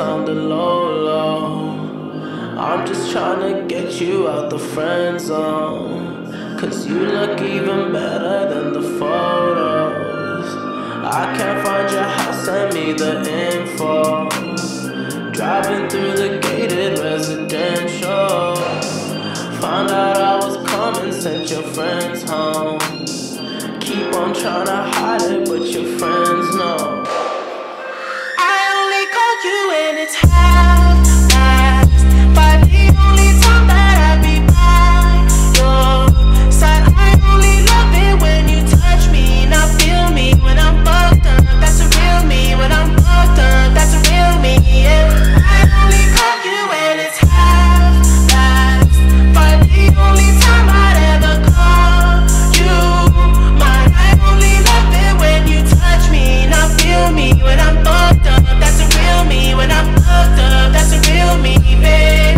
on the low. I'm just tryna get you out the friend zone, 'cause you look even better than the photos. I can't find your house, send me the info. Driving through the gated residential, found out I was coming, sent your friends home. Keep on tryna hide it, but your friends know. I only call you when it's half-past, but the only time that I be by your side. I only love it when you touch me, not feel me when I'm fucked up. That's a real me. When I'm fucked up, that's a real me, yeah. I only call you when it's half-past, but the only time I'd ever call you mine. I only love it when you touch me, not feel me when I'm fucked up. That's a real me. When I'm fucked up, that's a real me, babe.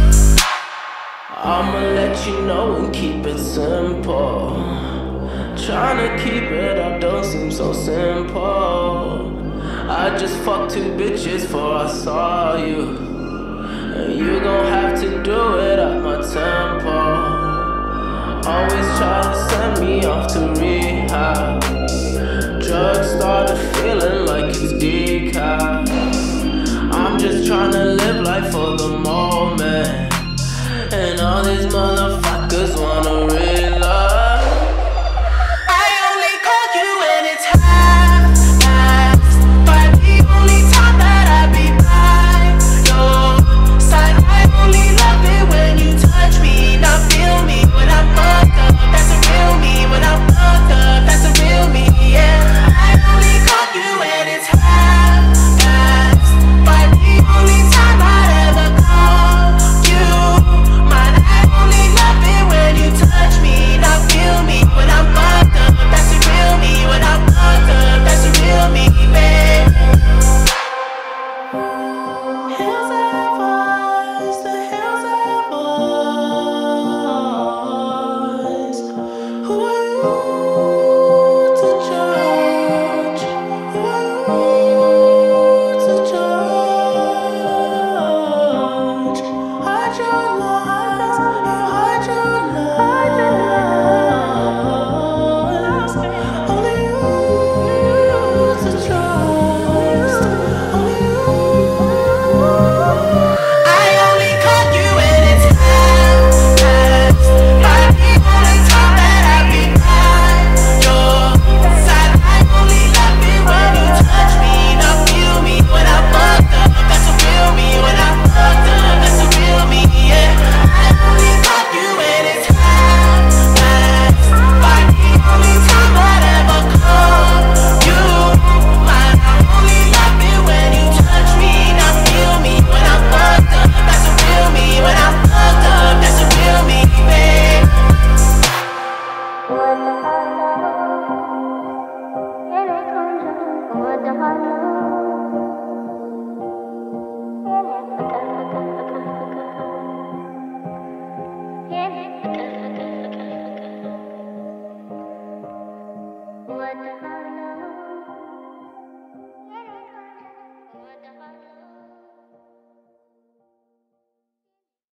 I'ma let you know and keep it simple. Tryna keep it up don't seem so simple. I just fucked 2 bitches before I saw you, and you gon' have to do it at my tempo. Always try to send me off to rehab. Drugs started feeling like it's decaf. I'm just tryna live life for the moment, and all these motherfuckers